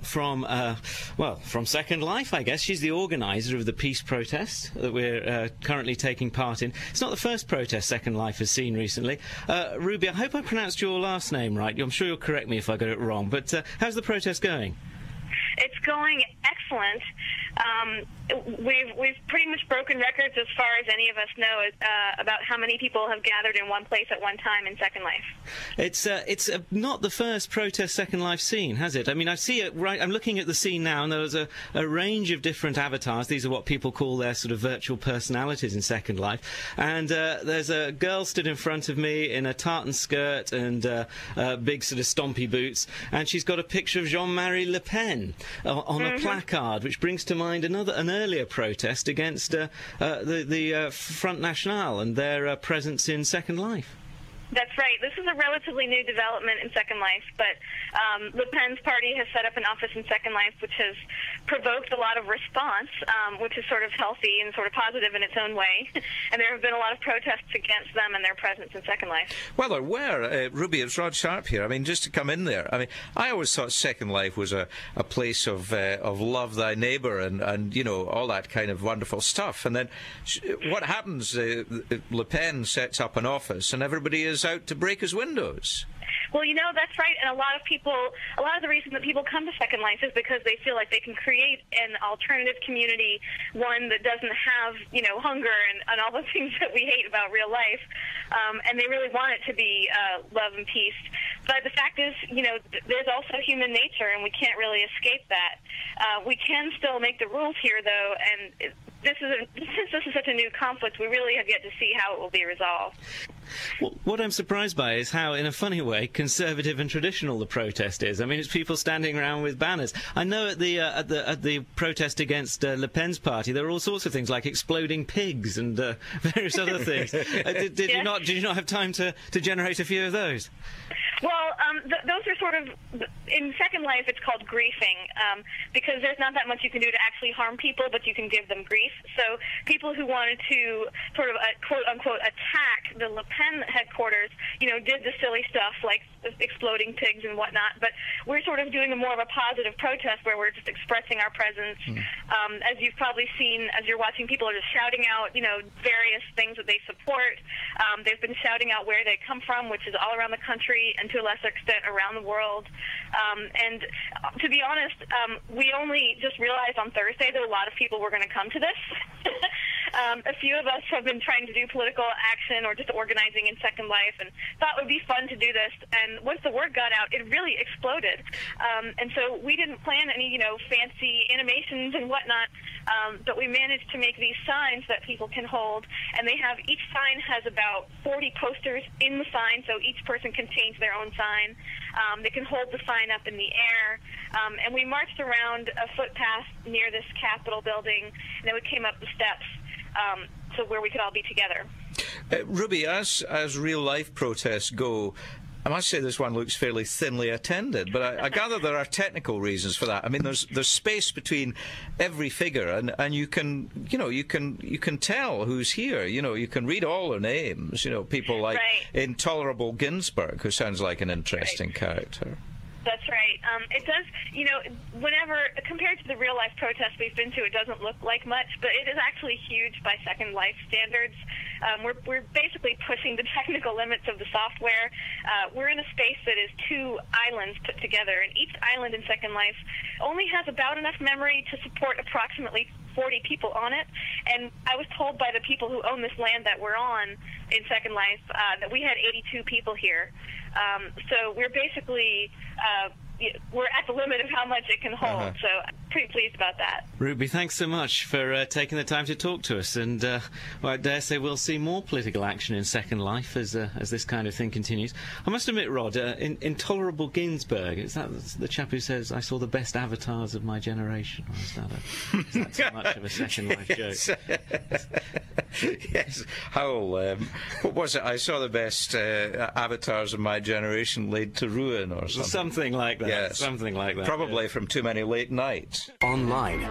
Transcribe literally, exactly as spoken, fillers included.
from, uh, well, from Second Life, I guess. She's the organiser of the peace protest that we're uh, currently taking part in. It's not the first protest Second Life has seen recently. Uh, Ruby, I hope I pronounced your last name right. I'm sure you'll correct me if I got it wrong, but uh, how's the protest going? It's going excellent. Um, we've we've pretty much broken records as far as any of us know uh, about how many people have gathered in one place at one time in Second Life. It's uh, it's uh, not the first protest Second Life scene, has it? I mean, I see it right. I'm looking at the scene now, and there's a, a range of different avatars. These are what people call their sort of virtual personalities in Second Life. And uh, there's a girl stood in front of me in a tartan skirt and uh, uh, big sort of stompy boots, and she's got a picture of Jean-Marie Le Pen uh, on mm-hmm. a placard, which brings to mind another an earlier protest against uh, uh, the, the uh, Front National and their uh, presence in Second Life. That's right. This is a relatively new development in Second Life, but um, Le Pen's party has set up an office in Second Life, which has provoked a lot of response, um, which is sort of healthy and sort of positive in its own way. And there have been a lot of protests against them and their presence in Second Life. Well, there were. Uh, Ruby, it's Rod Sharp here. I mean, just to come in there, I mean, I always thought Second Life was a, a place of uh, of love thy neighbour and, and, you know, all that kind of wonderful stuff. And then sh what happens, uh, Le Pen sets up an office and everybody is out to break his windows. Well, you know, that's right, and a lot of people, a lot of the reason that people come to Second Life is because they feel like they can create an alternative community, one that doesn't have, you know, hunger and, and all the things that we hate about real life, um, and they really want it to be uh, love and peace. But the fact is, you know, th there's also human nature, and we can't really escape that. Uh, we can still make the rules here, though, and it, this is a, since this is such a new conflict, we really have yet to see how it will be resolved. Well, what I'm surprised by is how, in a funny way, conservative and traditional the protest is. I mean, it's people standing around with banners. I know at the uh, at the at the protest against uh, Le Pen's party, there were all sorts of things like exploding pigs and uh, various other things. uh, did did yeah. you not did you not have time to to generate a few of those? Well, um, th those are sort of, in Second Life, it's called griefing, um, because there's not that much you can do to actually harm people, but you can give them grief. So people who wanted to sort of, uh, quote-unquote, attack the Le Pen headquarters, you know, did the silly stuff like exploding pigs and whatnot, but we're sort of doing a more of a positive protest where we're just expressing our presence. Mm. Um, as you've probably seen, as you're watching, people are just shouting out, you know, various things that they support. Um, they've been shouting out where they come from, which is all around the country, and to a lesser extent around the world. Um, and uh, to be honest, um, we only just realized on Thursday that a lot of people were going to come to this. um, a few of us have been trying to do political action or just organizing in Second Life and thought it would be fun to do this. And once the word got out, it really exploded. Um, and so we didn't plan any, you know, fancy animations and whatnot, um, but we managed to make these signs that people can hold. And they have, each sign has about forty posters in the sign, so each person can change their own sign. Um, they can hold the sign up in the air. Um, and we marched around a footpath near this Capitol building, and then we came up the steps um, so where we could all be together. Uh, Ruby, as, as real-life protests go, I must say this one looks fairly thinly attended, but I, I gather there are technical reasons for that. I mean, there's there's space between every figure, and and you can you know you can you can tell who's here. You know, you can read all their names. You know, people like right. Intolerable Ginsburg, who sounds like an interesting right. character. That's right. Um, it does, you know, whenever, compared to the real-life protests we've been to, it doesn't look like much, but it is actually huge by Second Life standards. Um, we're, we're basically pushing the technical limits of the software. Uh, we're in a space that is two islands put together, and each island in Second Life only has about enough memory to support approximately forty people on it. And I was told by the people who own this land that we're on in Second Life uh, that we had eighty-two people here. Um, so we're basically uh, we're at the limit of how much it can hold. Uh-huh. So I'm pretty pleased about that. Ruby, thanks so much for uh, taking the time to talk to us. And uh, well, I dare say we'll see more political action in Second Life as uh, as this kind of thing continues. I must admit, Rod, uh, in, Intolerable Ginsburg, is that the chap who says, I saw the best avatars of my generation? Or is that, a, is that too much of a Second Life joke? Yes. How, um, what was it? I saw the best uh, avatars of my generation laid to ruin or something. Something like that. Yes. Something like that. Probably yeah. from too many late nights. Online.